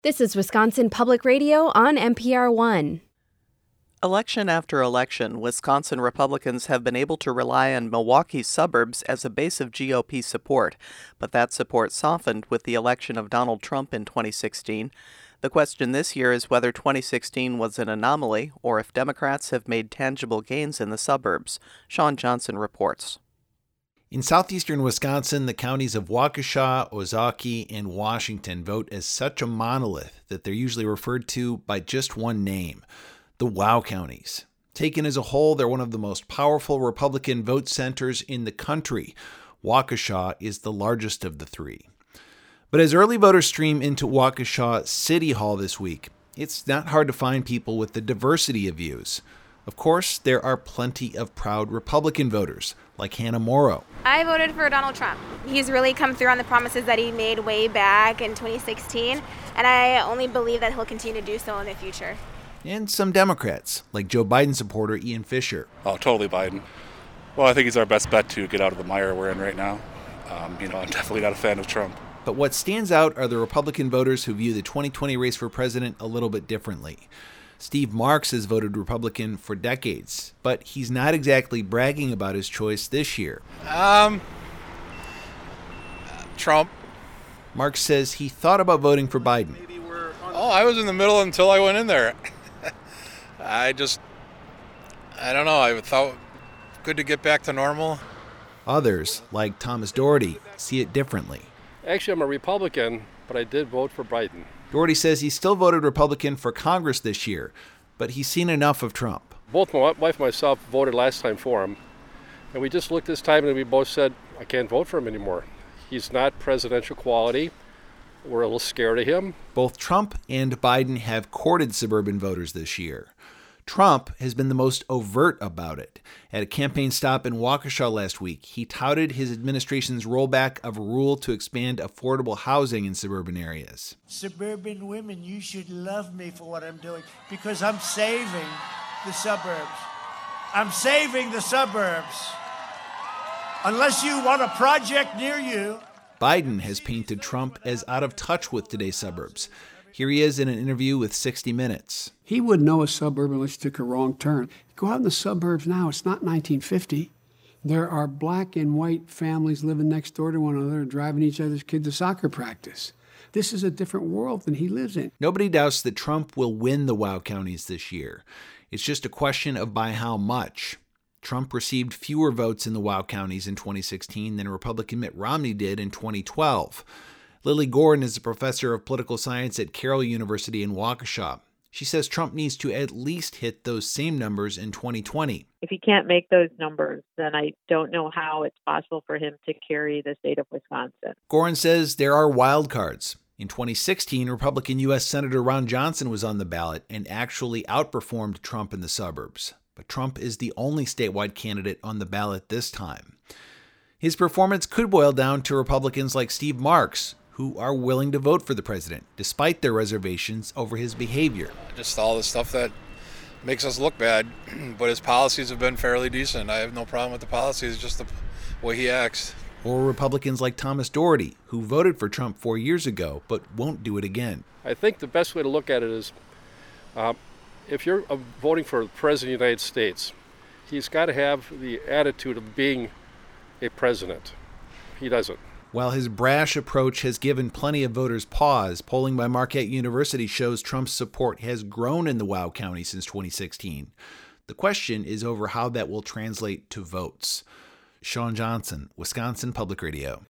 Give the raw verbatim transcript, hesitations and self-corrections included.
This is Wisconsin Public Radio on N P R one. Election after election, Wisconsin Republicans have been able to rely on Milwaukee's suburbs as a base of G O P support, but that support softened with the election of Donald Trump in twenty sixteen. The question this year is whether twenty sixteen was an anomaly or if Democrats have made tangible gains in the suburbs. Sean Johnson reports. In southeastern Wisconsin, the counties of Waukesha, Ozaukee, and Washington vote as such a monolith that they're usually referred to by just one name, the Wow counties. Taken as a whole, they're one of the most powerful Republican vote centers in the country. Waukesha is the largest of the three. But as early voters stream into Waukesha City Hall this week, it's not hard to find people with the diversity of views. Of course, there are plenty of proud Republican voters, like Hannah Morrow. I voted for Donald Trump. He's really come through on the promises that he made way back in twenty sixteen, and I only believe that he'll continue to do so in the future. And some Democrats, like Joe Biden supporter Ian Fisher. Oh, totally Biden. Well, I think he's our best bet to get out of the mire we're in right now. Um, you know, I'm definitely not a fan of Trump. But what stands out are the Republican voters who view the twenty twenty race for president a little bit differently. Steve Marks has voted Republican for decades, but he's not exactly bragging about his choice this year. Um, Trump. Marks says he thought about voting for Biden. Oh, I was in the middle until I went in there. I just, I don't know, I thought good to get back to normal. Others, like Thomas Doherty, see it differently. Actually, I'm a Republican, but I did vote for Biden. Doherty says he still voted Republican for Congress this year, but he's seen enough of Trump. Both my wife and myself voted last time for him, and we just looked this time and we both said, I can't vote for him anymore. He's not presidential quality. We're a little scared of him. Both Trump and Biden have courted suburban voters this year. Trump has been the most overt about it. At a campaign stop in Waukesha last week, he touted his administration's rollback of a rule to expand affordable housing in suburban areas. Suburban women, you should love me for what I'm doing because I'm saving the suburbs. I'm saving the suburbs. Unless you want a project near you. Biden has painted Trump as out of touch with today's suburbs. Here he is in an interview with sixty minutes. He wouldn't know a suburb unless he took a wrong turn. Go out in the suburbs now, it's not nineteen fifty. There are black and white families living next door to one another, driving each other's kids to soccer practice. This is a different world than he lives in. Nobody doubts that Trump will win the Wow counties this year. It's just a question of by how much. Trump received fewer votes in the Wow counties in twenty sixteen than Republican Mitt Romney did in twenty twelve. Lily Gordon is a professor of political science at Carroll University in Waukesha. She says Trump needs to at least hit those same numbers in twenty twenty. If he can't make those numbers, then I don't know how it's possible for him to carry the state of Wisconsin. Gordon says there are wild cards. In twenty sixteen, Republican U S Senator Ron Johnson was on the ballot and actually outperformed Trump in the suburbs. But Trump is the only statewide candidate on the ballot this time. His performance could boil down to Republicans like Steve Marks, who are willing to vote for the president, despite their reservations over his behavior. Just all the stuff that makes us look bad, but his policies have been fairly decent. I have no problem with the policies, just the way he acts. Or Republicans like Thomas Doherty, who voted for Trump four years ago, but won't do it again. I think the best way to look at it is, uh, if you're uh, voting for the President of the United States, he's got to have the attitude of being a president. He doesn't. While his brash approach has given plenty of voters pause, polling by Marquette University shows Trump's support has grown in the Wow County since twenty sixteen. The question is over how that will translate to votes. Sean Johnson, Wisconsin Public Radio.